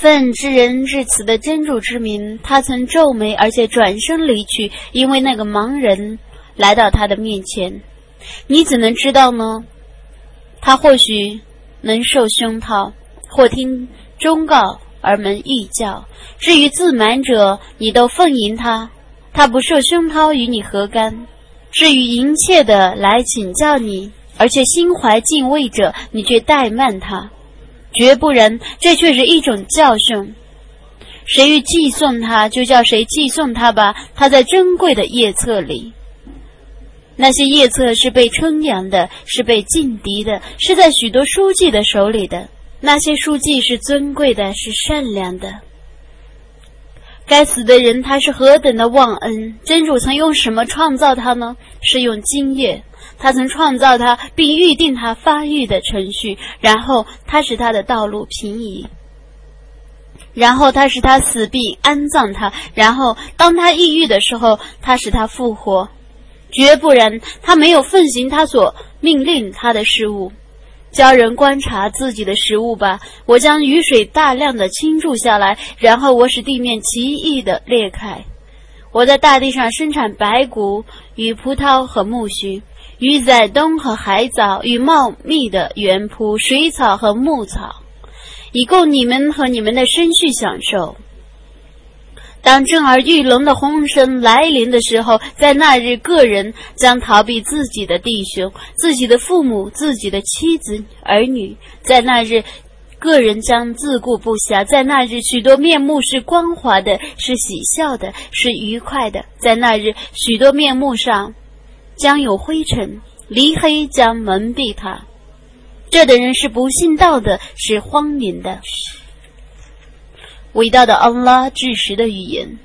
奉知人至此的真主之名，他曾皱眉，而且转身离去，因为那个盲人来到他的面前。你怎能知道呢？他或许能受熏陶，或听忠告而门异教。至于自满者，你都奉迎他，他不受熏陶与你何干？至于淫切的来请教你，而且心怀敬畏者，你却怠慢他，绝不然，这却是一种教训。谁欲寄送他，就叫谁寄送他吧，他在珍贵的页册里。那些页册是被称扬的，是被劲敌的，是在许多书记的手里的。那些书记是尊贵的，是善良的。该死的人，他是何等的忘恩！真主曾用什么创造他呢？是用精液。他曾创造他，并预定他发育的程序，然后他使他的道路平移，然后他使他死并安葬他，然后当他抑郁的时候，他使他复活。绝不然，他没有奉行他所命令他的事物。教人观察自己的食物吧，我将雨水大量的倾注下来，然后我使地面奇异的裂开。我在大地上生产白谷与葡萄和苜蓿，与宰冬和海藻，与茂密的原铺水草和牧草，以供你们和你们的生畜享受。当震耳欲聋的轰声来临的时候，在那日个人将逃避自己的弟兄、自己的父母、自己的妻子儿女，在那日个人将自顾不暇，在那日许多面目是光滑的，是喜笑的，是愉快的，在那日许多面目上将有灰尘，黎黑将蒙蔽他。这等人是不信道的，是荒淫的。伟大的安拉至实的语言。